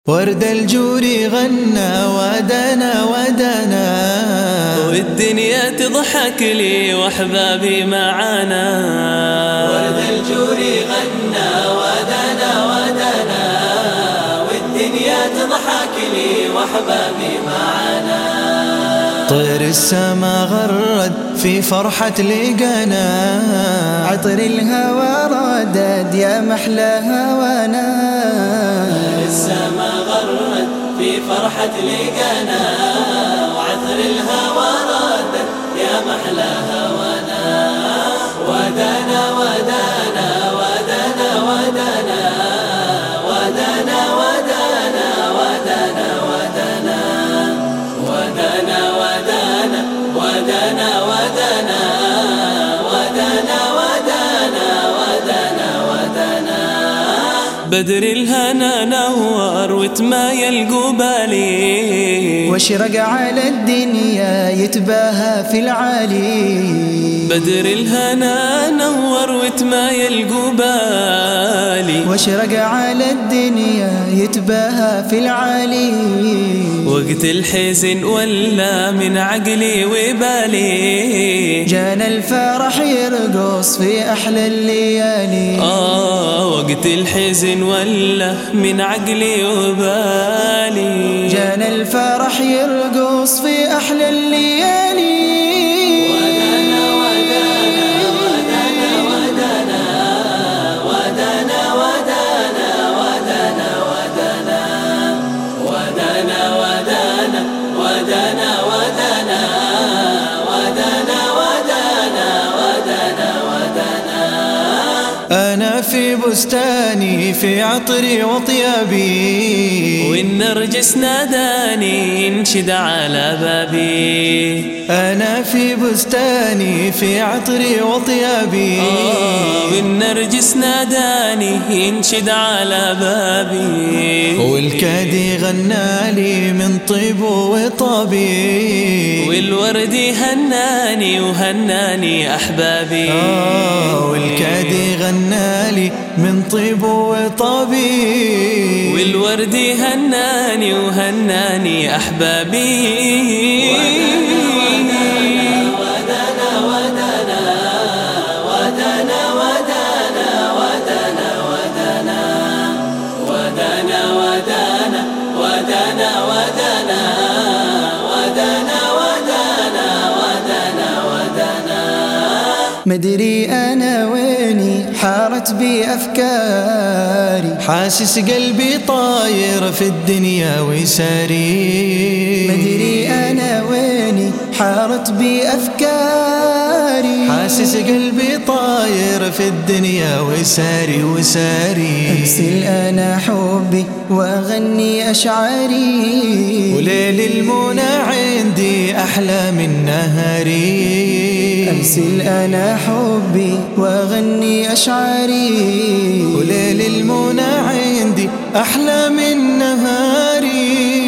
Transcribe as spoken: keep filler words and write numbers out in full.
ورد الجوري غنى ودنا ودنا، والدنيا تضحك لي واحبابي معانا. ورد الجوري غنى ودنا ودنا، والدنيا تضحك لي واحبابي معانا. طير السما غرد في فرحة لقانا، عطر الهوى ردد يا محلى هوانا. طير السما غرد في فرحة لقانا، وعطر الهوى ردد يا محلى هوانا. ودنا ودنا ودنا ودنا ودنا ودنا ودنا ودنا ودنا ودنا ودنا ودنا ودنا ودنا ودنا. بدر الهنا نور وتمايل قبالي، واشرق على الدنيا يتباهى في العالي. بدر الهنا نور وتمايل قبالي، واشرق على الدنيا يتباهى في العالي. وقت الحزن ولا من عقلي وبالي، جانا الفرح يرقص في أحلى الليالي. آه وقت الحزن ولا من عقلي وبالي، جانا الفرح يرقص في أحلى الليالي. ودنا ودنا ودنا ودنا ودنا ودنا ودنا ودنا ودنا ودنا ودنا ودنا ودنا ودنا ودنا. أنا في بستاني في عطري وطيابي، والنرجس ناداني ينشد على بابي. أنا في بستاني في عطري وطيابي، آه والنرجس ناداني ينشد على بابي. والكادي غنالي من طيب وطابي، والورد هناني وهناني أحبابي. آه والكادي غنالي من طيب وطابي، والورد هناني وهناني أحبابي. مدري أنا ويني حارت بي أفكاري، حاسس قلبي طاير في الدنيا وساري. مدري أنا ويني حارت بي أفكاري، حاسس قلبي طاير في الدنيا وساري وساري. أرسل أنا حبي وأغني أشعاري، وليل المنى عندي أحلى من نهاري. أرسل أنا حبي وأغني أشعاري، وليل المنى عندي أحلى من نهاري.